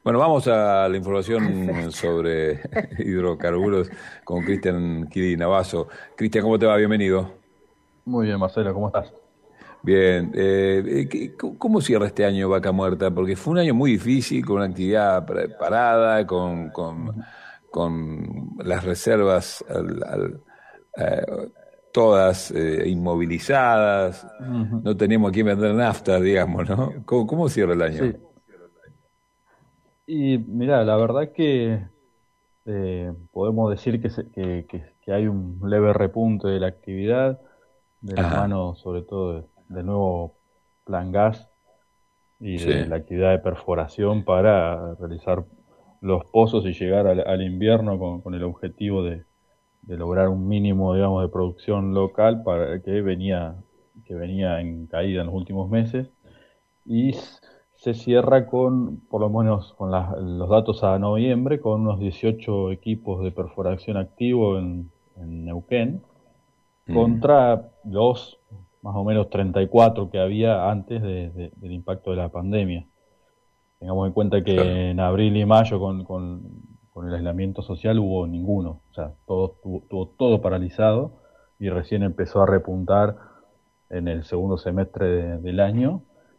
Bueno, vamos a la información sobre hidrocarburos con Cristian Kiri Navazo. Cristian, ¿cómo te va? Bienvenido. Muy bien, Marcelo, ¿cómo estás? Bien. ¿Cómo cierra este año Vaca Muerta? Porque fue un año muy difícil, con una actividad parada, Ujú. con las reservas eh, todas inmovilizadas. Ujú. No teníamos a quién vender nafta, digamos, ¿no? ¿Cómo cierra el año? Sí, y mira, la verdad que podemos decir que hay un leve repunte de la actividad, de la Ajá, mano sobre todo del nuevo plan gas y sí, de la actividad de perforación para realizar los pozos y llegar al invierno con el objetivo de lograr un mínimo, digamos, de producción local para que venía en caída en los últimos meses. Y se cierra con, por lo menos con los datos a noviembre, con unos 18 equipos de perforación activo en Neuquén, mm, contra los más o menos 34 que había antes del impacto de la pandemia. Tengamos en cuenta claro. que en abril y mayo con el aislamiento social hubo ninguno, o sea, tuvo todo paralizado y recién empezó a repuntar en el segundo semestre del año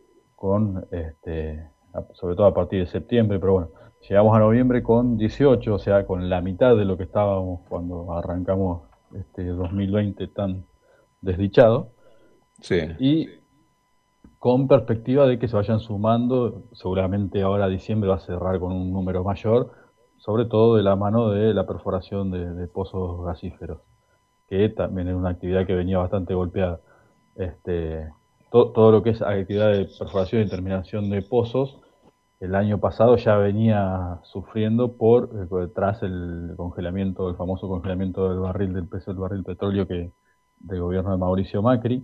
sobre todo a partir de septiembre, pero bueno, llegamos a noviembre con 18, o sea, con la mitad de lo que estábamos cuando arrancamos este 2020 tan desdichado, Sí. y con perspectiva de que se vayan sumando, seguramente ahora diciembre va a cerrar con un número mayor, sobre todo de la mano de la perforación de pozos gasíferos, que también es una actividad que venía bastante golpeada. Este, todo lo que es actividad de perforación y terminación de pozos, el año pasado ya venía sufriendo tras el congelamiento, el famoso congelamiento del barril, del precio del barril petróleo del gobierno de Mauricio Macri.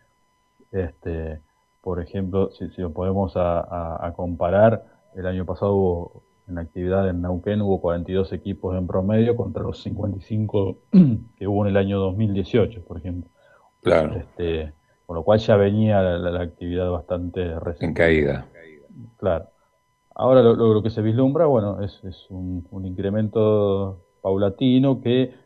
Este, por ejemplo, si lo podemos a comparar, el año pasado en la actividad en Neuquén hubo 42 equipos en promedio contra los 55 que hubo en el año 2018, por ejemplo. Claro, Este, con lo cual ya venía la actividad bastante en resentida. caída. Claro. Ahora lo que se vislumbra, bueno, es un incremento paulatino que,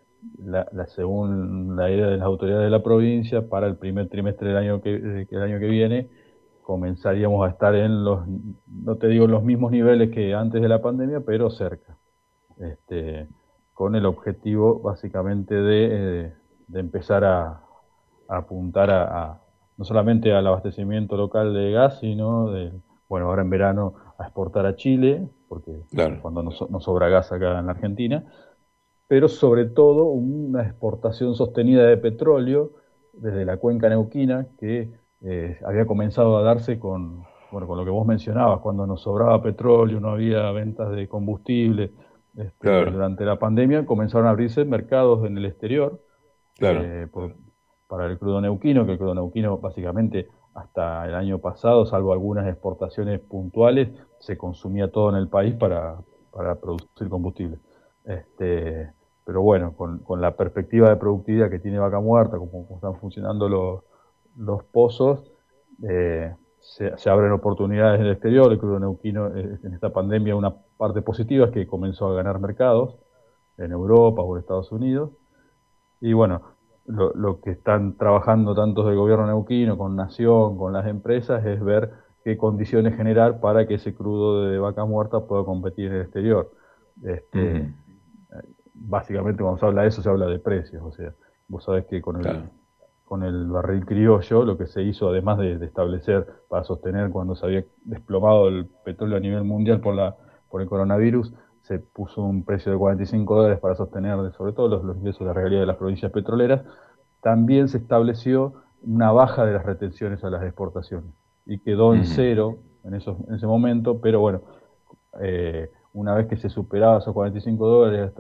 según la idea de las autoridades de la provincia, para el primer trimestre el año que viene, comenzaríamos a estar no te digo en los mismos niveles que antes de la pandemia, pero cerca, este, con el objetivo básicamente de empezar a apuntar no solamente al abastecimiento local de gas, sino bueno, ahora en verano a exportar a Chile, porque es Claro. cuando nos sobra gas acá en la Argentina, pero sobre todo una exportación sostenida de petróleo desde la cuenca neuquina que había comenzado a darse bueno, con lo que vos mencionabas, cuando nos sobraba petróleo, no había ventas de combustible. Claro, Durante la pandemia comenzaron a abrirse mercados en el exterior claro. eh, por- para el crudo neuquino, que el crudo neuquino básicamente hasta el año pasado, salvo algunas exportaciones puntuales, se consumía todo en el país para producir combustible. Este, pero bueno, con la perspectiva de productividad que tiene Vaca Muerta, como están funcionando los pozos, se abren oportunidades en el exterior. El crudo neuquino en esta pandemia, una parte positiva es que comenzó a ganar mercados en Europa o en Estados Unidos. Y bueno, lo que están trabajando tanto del gobierno neuquino, con Nación, con las empresas, es ver qué condiciones generar para que ese crudo de vaca muerta pueda competir en el exterior. Este, Ujú, básicamente cuando se habla de eso se habla de precios, o sea, vos sabés que claro, con el barril criollo lo que se hizo, además de establecer para sostener cuando se había desplomado el petróleo a nivel mundial por el coronavirus, se puso un precio de $45 para sostener sobre todo los ingresos de la regalía de las provincias petroleras. También se estableció una baja de las retenciones a las exportaciones y quedó en ujú, cero en ese momento, pero bueno, una vez que se superaba esos $45,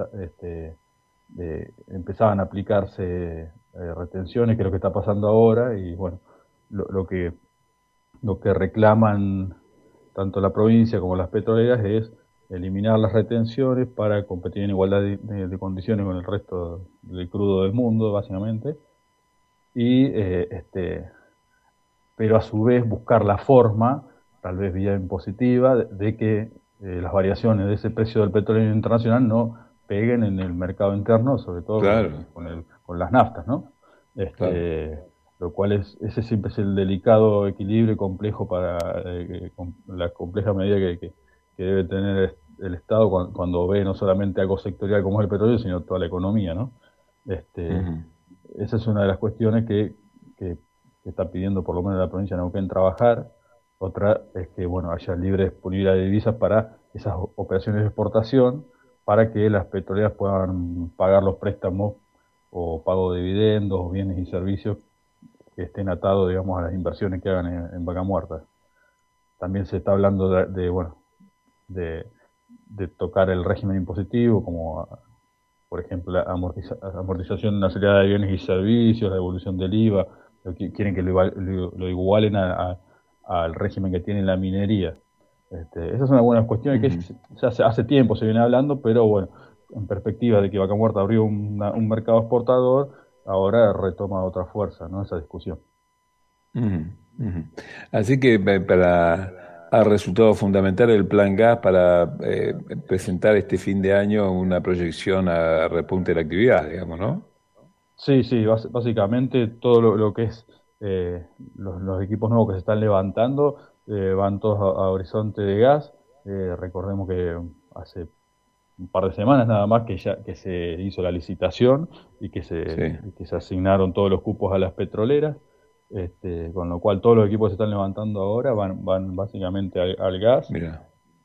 empezaban a aplicarse retenciones, que es lo que está pasando ahora, y bueno, lo, lo que, lo que reclaman tanto la provincia como las petroleras es eliminar las retenciones para competir en igualdad de condiciones con el resto del crudo del mundo, básicamente, y pero a su vez buscar la forma, tal vez vía impositiva, de que las variaciones de ese precio del petróleo internacional no peguen en el mercado interno, sobre todo Claro, con las naftas, ¿no? claro. Lo cual ese siempre es el delicado equilibrio y complejo la compleja medida que debe tener el Estado cuando ve no solamente algo sectorial como es el petróleo, sino toda la economía, ¿no? Este, Ujú, Esa es una de las cuestiones que está pidiendo por lo menos la provincia de Neuquén trabajar. Otra es que bueno, haya libre disponibilidad de divisas para esas operaciones de exportación, para que las petroleras puedan pagar los préstamos o pago de dividendos, bienes y servicios que estén atados, digamos, a las inversiones que hagan en Vaca Muerta. También se está hablando bueno, de, de tocar el régimen impositivo, como por ejemplo la amortización acelerada de bienes y servicios, la devolución del IVA, quieren que lo igualen al régimen que tiene la minería. Esas son algunas cuestiones que ujú. ya hace tiempo se viene hablando, pero bueno, en perspectiva de que Vaca Muerta abrió un mercado exportador, ahora retoma otra fuerza, ¿no? Esa discusión. Ujú, ujú. Así que para ha resultado fundamental el plan gas para presentar este fin de año una proyección a repunte de la actividad, digamos, ¿no? Sí, sí, básicamente todo lo que es eh, los equipos nuevos que se están levantando van todos a Horizonte de Gas. Recordemos que hace un par de semanas nada más que se hizo la licitación Sí, y que se asignaron todos los cupos a las petroleras, con lo cual todos los equipos que se están levantando ahora van básicamente al gas. mira.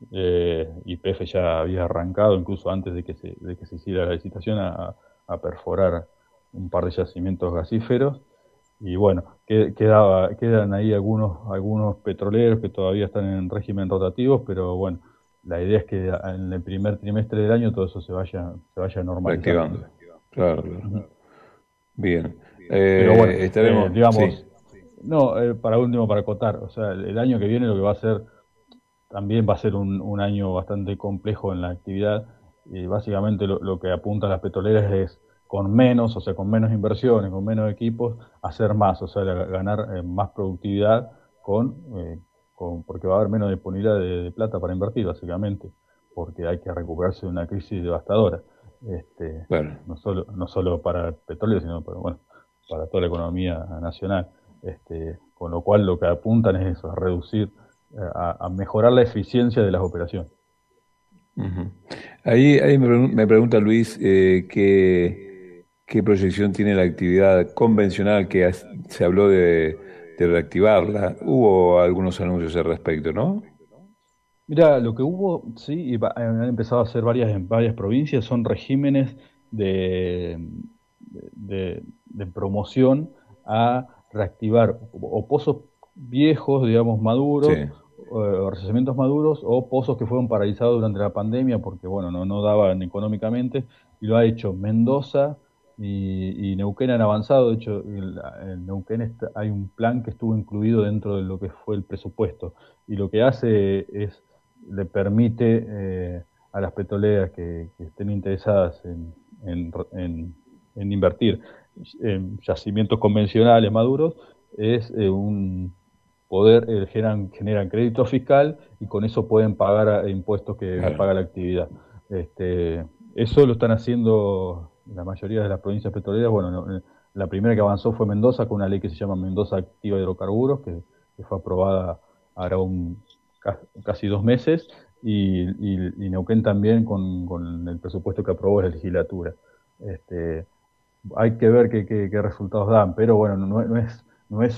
YPF ya había arrancado incluso antes de que se hiciera la licitación a perforar un par de yacimientos gasíferos. Y bueno, quedan ahí algunos petroleros que todavía están en régimen rotativos, pero bueno, la idea es que en el primer trimestre del año todo eso se vaya normalizando, ¿no? Reactivando. Claro, claro. Ujú. Bien. Pero bueno, Sí. digamos, no, para último, para acotar, o sea, el año que viene lo que va a ser, también va a ser un año bastante complejo en la actividad, y básicamente lo que apuntan las petroleras es con menos, o sea, con menos inversiones, con menos equipos, hacer más, o sea, ganar más productividad porque va a haber menos disponibilidad de plata para invertir, básicamente, porque hay que recuperarse de una crisis devastadora, este, Claro. no solo para el petróleo, sino bueno, para toda la economía nacional. Con lo cual lo que apuntan es eso, a reducir, a mejorar la eficiencia de las operaciones. Ujú. Ahí me pregunta Luis qué proyección tiene la actividad convencional que se habló de reactivarla. Hubo algunos anuncios al respecto, ¿no? Mira, lo que hubo, sí, han empezado a hacer en varias provincias, son regímenes de, de promoción a reactivar o pozos viejos, digamos, Sí, maduros, o resecimientos maduros, o pozos que fueron paralizados durante la pandemia porque, bueno, no daban económicamente, y lo ha hecho Mendoza y Neuquén han avanzado. De hecho, en Neuquén hay un plan que estuvo incluido dentro de lo que fue el presupuesto, y lo que hace es le permite a las petroleras que estén interesadas en, en- en invertir en yacimientos convencionales maduros, es generan crédito fiscal, y con eso pueden pagar impuestos que claro. paga la actividad. Eso lo están haciendo la mayoría de las provincias petroleras. Bueno, la primera que avanzó fue Mendoza, con una ley que se llama Mendoza Activa Hidrocarburos, que fue aprobada ahora casi 2 meses, y Neuquén también con el presupuesto que aprobó la legislatura. Este, Hay que ver qué resultados dan, pero bueno, no es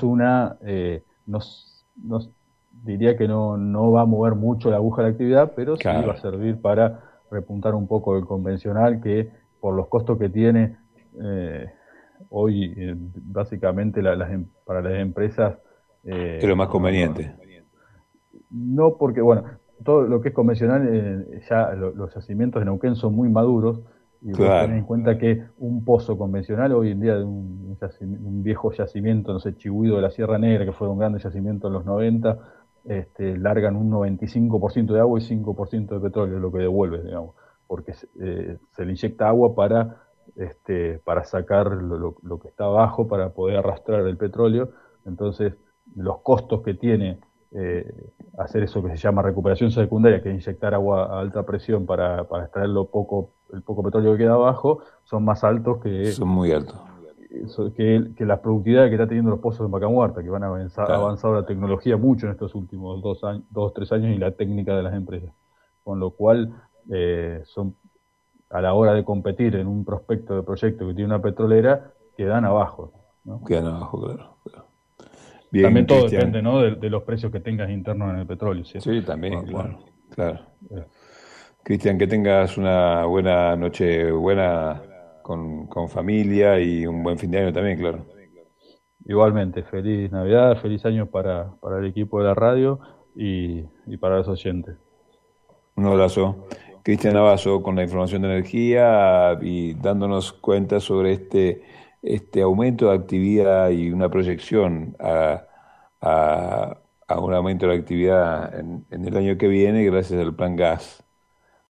no, diría que no va a mover mucho la aguja de la actividad, pero sí va a Claro. servir para repuntar un poco el convencional, que por los costos que tiene eh, hoy, básicamente para las empresas, Es lo más no, conveniente. no, porque, bueno, todo lo que es convencional, ya los yacimientos de Neuquén son muy maduros, y vos tenés en Claro. cuenta que un pozo convencional hoy en día de un viejo yacimiento, no sé, Chihuido de la Sierra Negra, que fue un gran yacimiento en los 90, largan un 95% de agua y 5% de petróleo, lo que devuelve, digamos, porque se le inyecta agua para sacar lo que está abajo, para poder arrastrar el petróleo. Entonces, los costos que tiene hacer eso que se llama recuperación secundaria, que es inyectar agua a alta presión para extraer el poco petróleo que queda abajo, son más altos Son muy altos. que la productividad que está teniendo los pozos en Vaca Muerta, que van a Claro. avanzado la tecnología mucho en estos últimos 2, 3 años y la técnica de las empresas. Con lo cual, son a la hora de competir en un prospecto de proyecto que tiene una petrolera, quedan abajo, ¿no? Quedan abajo, claro. Bien, También todo Cristian. depende, ¿no? De los precios que tengas internos en el petróleo, ¿sí? Sí, también, Bueno, claro, claro. eh, Cristian, que tengas una buena noche, buena con familia y un buen fin de año también, claro. igualmente, feliz Navidad, feliz año para el equipo de la radio y para los oyentes. Un abrazo. Cristian Navazo con la información de energía y dándonos cuenta sobre este aumento de actividad y una proyección a un aumento de la actividad en el año que viene gracias al plan gas.